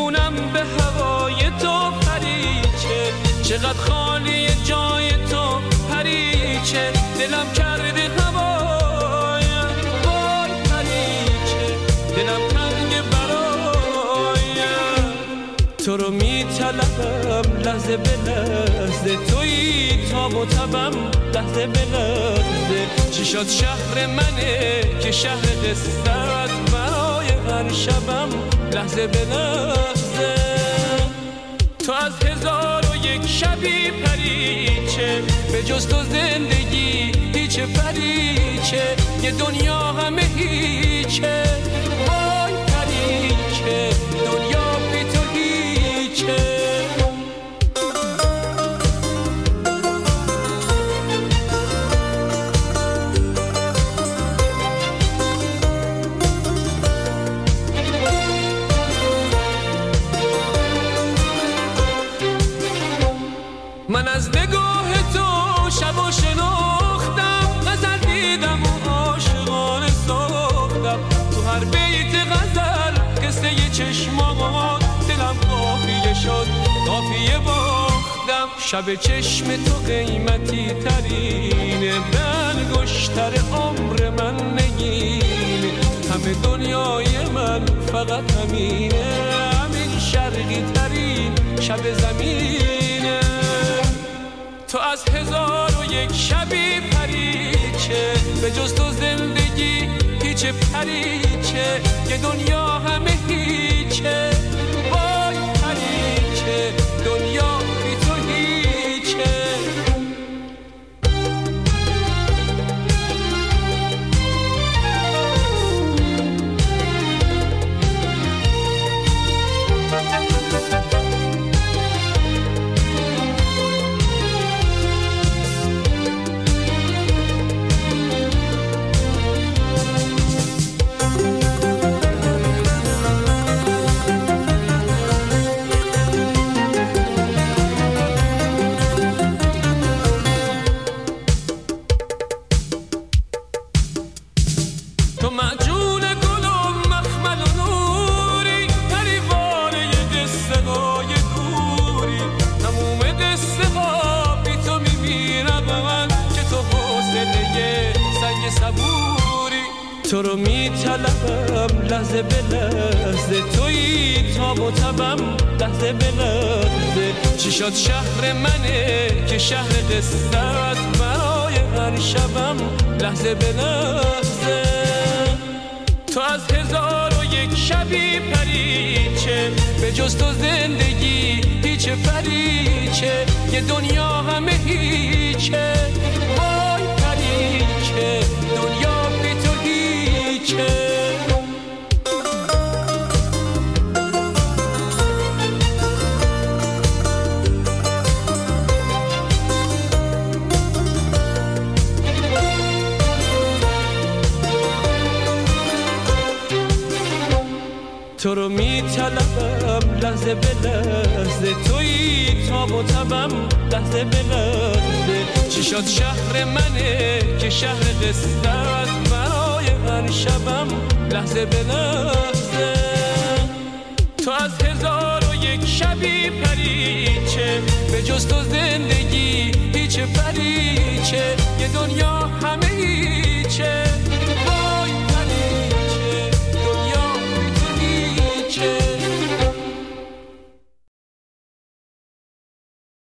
میمونم به هوای تو پریچه، چقدر خالی جای تو پریچه، دلم کرده هوایم وای پریچه، دلم تنگ برایم. تو رو میطلبم لحظه به لحظه، تویی تاب و تبم لحظه به لحظه. چی شد شهر منه که شهر قصت، برای هر شبم لحظه به لحظه. تو از 1001 شبی پریچه، به جز تو زندگی هیچ پریچه، یه دنیا همه هیچه وای پریچه، دنیا بی تو هیچه. من از نگاه تو شب و شناختم، غزل دیدم و عاشقانه ساختم. تو هر بیت غزل قصه چشمات، دلم قافیه شد قافیه باختم. شب چشم تو قیمتی ترینه، بلگشتر عمر من نگینه. همه دنیای من فقط همینه، همین شرقی ترین شب زمینه. تو از 1001 شبی پریچه، به جز تو زندگی هیچ پریچه، یه دنیا همه هیچه وای پریچه، دنیا بی تو هیچه. تو معجون گلم مخمل و نوری، پریوانه قصه های دوری. تموم قصه ها بی تو میمیرم من، که تو حوصله سنگ صبوری. تو رو میطلبم لحظه به لحظه، تویی تاب و تبم لحظه به لحظه. چی شد شهر منه که شهر قصت، برای هر شبم لحظه به لحظه. تو از 1001 شبی پریچه، به جز تو زندگی هیچ پریچه، یه دنیا همه هیچه وای پریچه، دنیا بی تو هیچه. تو رو میطلبم لحظه به لحظه، تویی تاب و تبم لحظه به لحظه. چی شد شهر منه که شهر قصت، برای هر شبم لحظه به لحظه. تو از 1001 شبی پریچه، به جز تو زندگی هیچ پریچه، یه دنیا